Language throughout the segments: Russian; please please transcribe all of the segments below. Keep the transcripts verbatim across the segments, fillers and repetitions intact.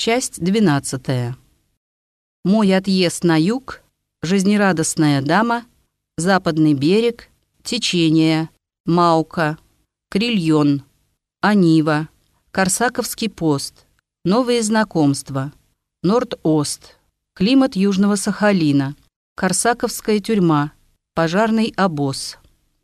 Часть двенадцатая. Мой отъезд на юг, жизнерадостная дама, западный берег, течение, Маука, Крильон, Анива, Корсаковский пост, новые знакомства, Норд-Ост, климат Южного Сахалина, Корсаковская тюрьма, пожарный обоз.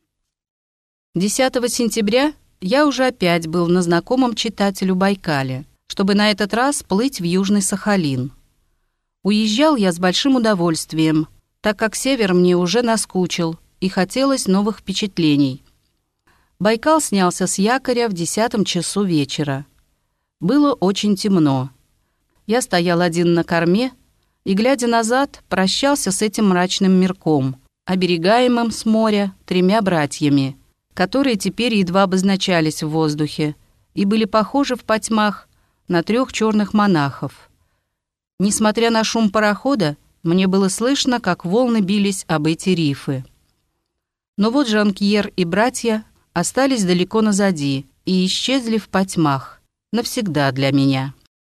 десятого сентября я уже опять был на знакомом читателю Байкале, чтобы на этот раз плыть в Южный Сахалин. Уезжал я с большим удовольствием, так как север мне уже наскучил и хотелось новых впечатлений. Байкал снялся с якоря в десятом часу вечера. Было очень темно. Я стоял один на корме и, глядя назад, прощался с этим мрачным мирком, оберегаемым с моря тремя братьями, которые теперь едва обозначались в воздухе и были похожи в потьмах на трех черных монахов. Несмотря на шум парохода, мне было слышно, как волны бились об эти рифы. Но вот Жан-Кьер и братья остались далеко назади и исчезли в потьмах, навсегда для меня.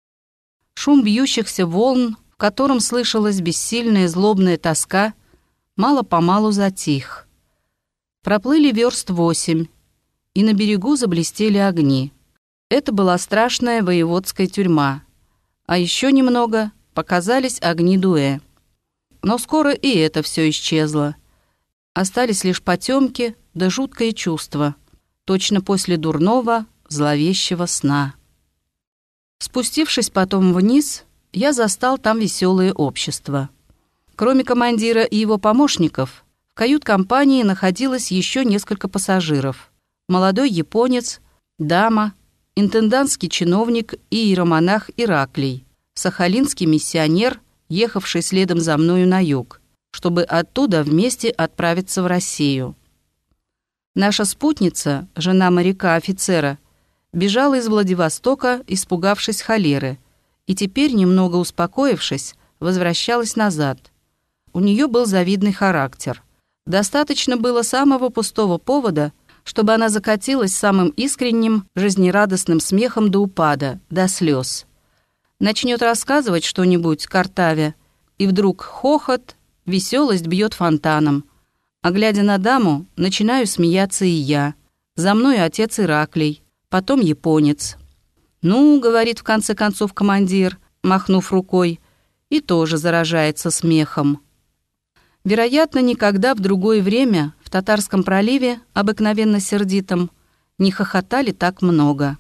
Шум бьющихся волн, в котором слышалась бессильная злобная тоска, мало-помалу затих. Проплыли верст восемь, и на берегу заблестели огни. Это была страшная воеводская тюрьма, а еще немного показались огни Дуэ. Но скоро и это все исчезло. Остались лишь потемки да жуткое чувство, точно после дурного, зловещего сна. Спустившись потом вниз, я застал там веселое общество. Кроме командира и его помощников, в кают-компании находилось еще несколько пассажиров. Молодой японец, дама, интендантский чиновник и иеромонах Ираклий, сахалинский миссионер, ехавший следом за мною на юг, чтобы оттуда вместе отправиться в Россию. Наша спутница, жена моряка-офицера, бежала из Владивостока, испугавшись холеры, и теперь, немного успокоившись, возвращалась назад. У нее был завидный характер. Достаточно было самого пустого повода, чтобы она закатилась самым искренним, жизнерадостным смехом до упада, до слез. Начнет рассказывать что-нибудь, картавя, и вдруг хохот, веселость бьет фонтаном. А глядя на даму, начинаю смеяться и я. За мной отец Ираклий, потом японец. «Ну, — говорит в конце концов командир, махнув рукой, и тоже заражается смехом». Вероятно, никогда в другое время в Татарском проливе, обыкновенно сердитом, не хохотали так много.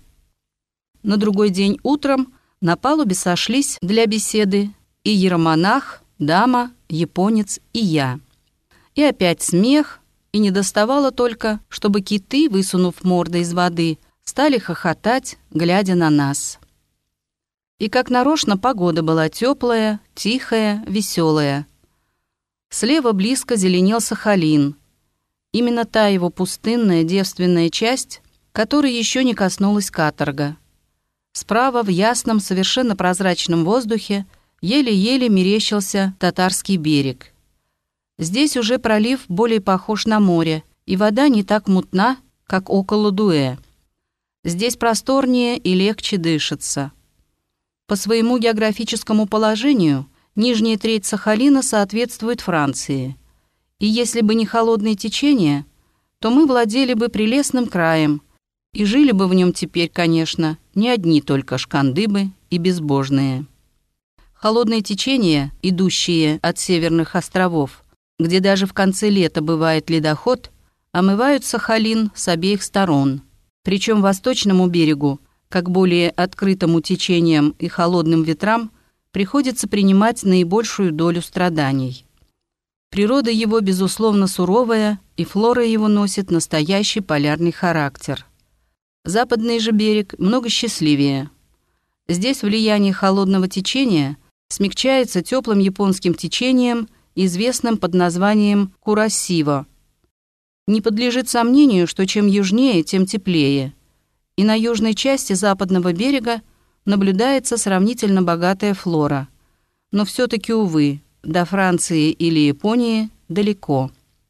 На другой день утром на палубе сошлись для беседы и иеромонах, дама, японец и я. И опять смех, и недоставало только, чтобы киты, высунув морды из воды, стали хохотать, глядя на нас. И как нарочно погода была теплая, тихая, веселая. Слева близко зеленел Сахалин. Именно та его пустынная девственная часть, которой еще не коснулась каторга. Справа в ясном, совершенно прозрачном воздухе еле-еле мерещился Татарский берег. Здесь уже пролив более похож на море, и вода не так мутна, как около Дуэ. Здесь просторнее и легче дышится. По своему географическому положению нижняя треть Сахалина соответствует Франции. И если бы не холодное течение, то мы владели бы прелестным краем и жили бы в нем теперь, конечно, не одни только шкандыбы и безбожные. Холодное течение, идущее от северных островов, где даже в конце лета бывает ледоход, омывают Сахалин с обеих сторон. Причем восточному берегу, как более открытому течениям и холодным ветрам, приходится принимать наибольшую долю страданий. Природа его, безусловно, суровая, и флора его носит настоящий полярный характер. Западный же берег много счастливее. Здесь влияние холодного течения смягчается теплым японским течением, известным под названием Куросиво. Не подлежит сомнению, что чем южнее, тем теплее. И на южной части западного берега наблюдается сравнительно богатая флора. Но все-таки, увы, до Франции или Японии далеко.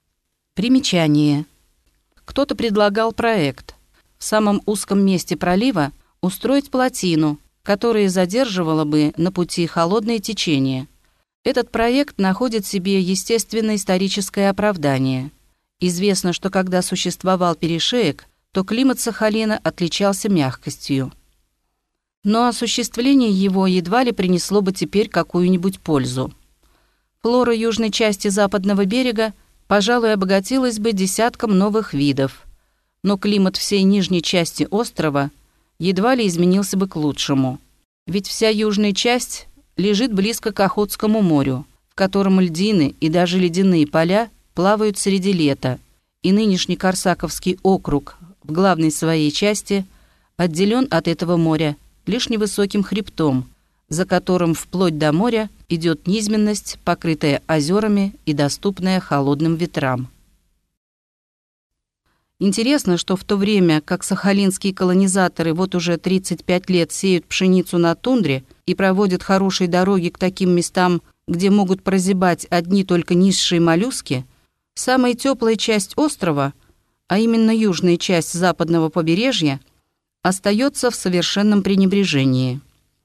Примечание. Кто-то предлагал проект. В самом узком месте пролива устроить плотину, которое задерживало бы на пути холодное течение. Этот проект находит в себе естественно-историческое оправдание. Известно, что когда существовал перешеек, то климат Сахалина отличался мягкостью. Но осуществление его едва ли принесло бы теперь какую-нибудь пользу. Флора южной части западного берега, пожалуй, обогатилась бы десятком новых видов, но климат всей нижней части острова едва ли изменился бы к лучшему. Ведь вся южная часть лежит близко к Охотскому морю, в котором льдины и даже ледяные поля плавают среди лета, и нынешний Корсаковский округ в главной своей части отделен от этого моря лишь невысоким хребтом, за которым вплоть до моря идет низменность, покрытая озерами и доступная холодным ветрам. Интересно, что в то время, как сахалинские колонизаторы вот уже тридцать пять лет сеют пшеницу на тундре и проводят хорошие дороги к таким местам, где могут прозябать одни только низшие моллюски, самая теплая часть острова, а именно южная часть западного побережья, остается в совершенном пренебрежении.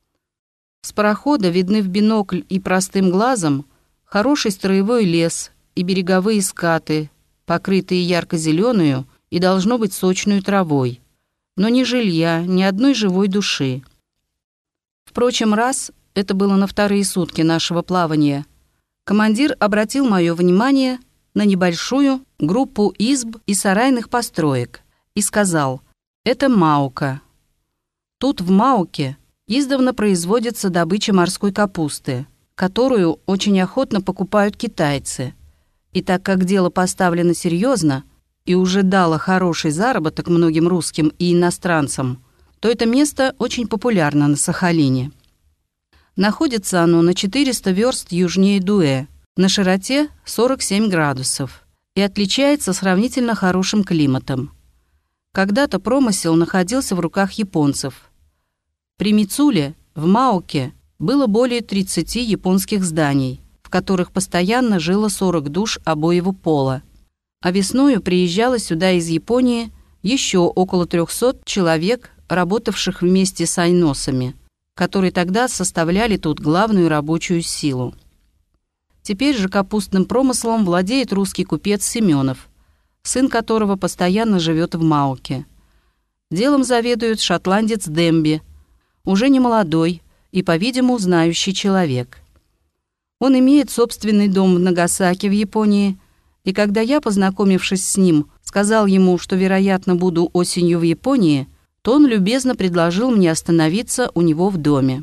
С парохода видны в бинокль и простым глазом хороший строевой лес и береговые скаты, покрытые ярко-зеленую и, должно быть, сочную травой, но ни жилья, ни одной живой души. Впрочем, раз, это было на вторые сутки нашего плавания, командир обратил мое внимание на небольшую группу изб и сарайных построек и сказал: «Это Маука». Тут в Мауке издавна производится добыча морской капусты, которую очень охотно покупают китайцы. И так как дело поставлено серьезно и уже дало хороший заработок многим русским и иностранцам, то это место очень популярно на Сахалине. Находится оно на четыреста верст южнее Дуэ, на широте сорок семь градусов, и отличается сравнительно хорошим климатом. Когда-то промысел находился в руках японцев. При Мицуле, в Мауке, было более тридцати японских зданий, в которых постоянно жило сорок душ обоего пола. А весною приезжало сюда из Японии еще около трехсот человек, работавших вместе с айносами, которые тогда составляли тут главную рабочую силу. Теперь же капустным промыслом владеет русский купец Семенов, сын которого постоянно живет в Мауке. Делом заведует шотландец Демби, уже не молодой и, по-видимому, знающий человек. Он имеет собственный дом в Нагасаки в Японии, и когда я, познакомившись с ним, сказал ему, что, вероятно, буду осенью в Японии, то он любезно предложил мне остановиться у него в доме.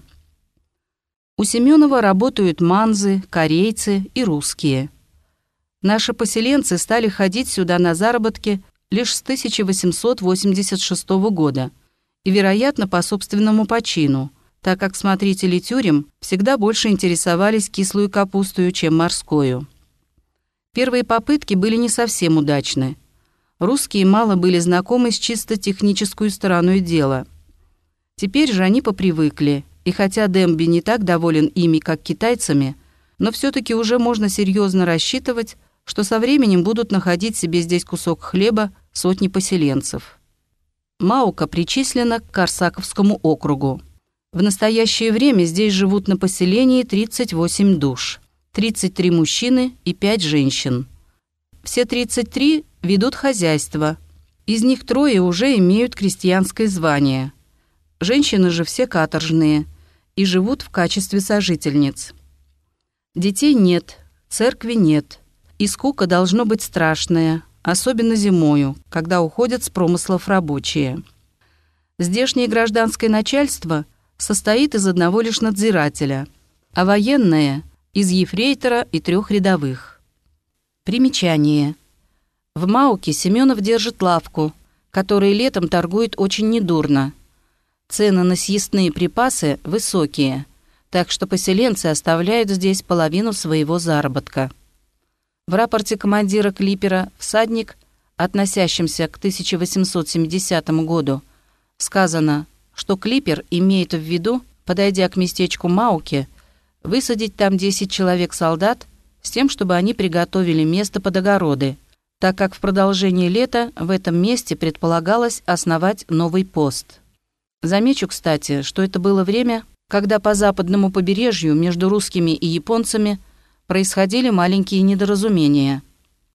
У Семенова работают манзы, корейцы и русские. Наши поселенцы стали ходить сюда на заработки лишь с тысяча восемьсот восемьдесят шестого года и, вероятно, по собственному почину, так как смотрители тюрем всегда больше интересовались кислую капустою, чем морскую. Первые попытки были не совсем удачны. Русские мало были знакомы с чисто технической стороной дела. Теперь же они попривыкли, и хотя Демби не так доволен ими, как китайцами, но все-таки уже можно серьезно рассчитывать, что со временем будут находить себе здесь кусок хлеба сотни поселенцев. Маука причислена к Корсаковскому округу. В настоящее время здесь живут на поселении тридцать восемь душ, тридцать три мужчины и пять женщин. Все тридцать три ведут хозяйство, из них трое уже имеют крестьянское звание. Женщины же все каторжные и живут в качестве сожительниц. Детей нет, церкви нет, и скука должно быть страшная, особенно зимою, когда уходят с промыслов рабочие. Здешнее гражданское начальство состоит из одного лишь надзирателя, а военное – из ефрейтора и трех рядовых. Примечание. В Мауке Семенов держит лавку, которая летом торгует очень недурно. Цены на съестные припасы высокие, так что поселенцы оставляют здесь половину своего заработка. В рапорте командира клипера «Всадник», относящемся к тысяча восемьсот семидесятому году, сказано, что клипер имеет в виду, подойдя к местечку Мауки, высадить там десять человек-солдат с тем, чтобы они приготовили место под огороды, так как в продолжении лета в этом месте предполагалось основать новый пост. Замечу, кстати, что это было время, когда по западному побережью между русскими и японцами происходили маленькие недоразумения –